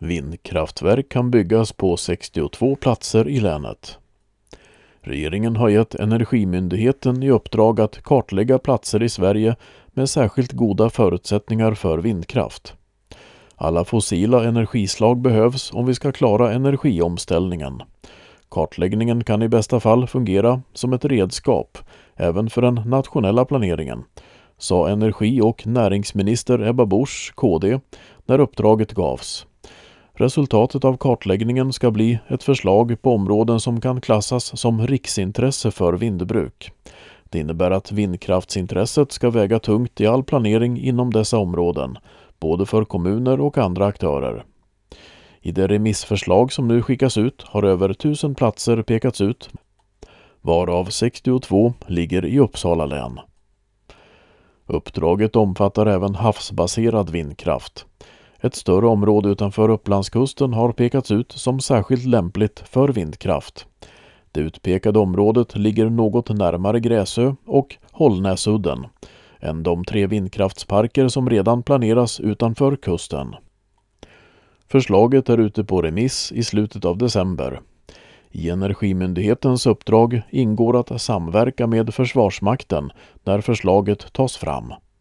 Vindkraftverk kan byggas på 62 platser i länet. Regeringen har gett Energimyndigheten i uppdrag att kartlägga platser i Sverige med särskilt goda förutsättningar för vindkraft. Alla fossila energislag behövs om vi ska klara energiomställningen. Kartläggningen kan i bästa fall fungera som ett redskap även för den nationella planeringen, sa energi- och näringsminister Ebba Busch, KD, när uppdraget gavs. Resultatet av kartläggningen ska bli ett förslag på områden som kan klassas som riksintresse för vindbruk. Det innebär att vindkraftsintresset ska väga tungt i all planering inom dessa områden, både för kommuner och andra aktörer. I det remissförslag som nu skickas ut har över 1000 platser pekats ut, varav 62 ligger i Uppsala län. Uppdraget omfattar även havsbaserad vindkraft. Ett större område utanför Upplandskusten har pekats ut som särskilt lämpligt för vindkraft. Det utpekade området ligger något närmare Gräsö och Hållnäsudden än de 3 vindkraftsparker som redan planeras utanför kusten. Förslaget är ute på remiss i slutet av december. I Energimyndighetens uppdrag ingår att samverka med Försvarsmakten när förslaget tas fram.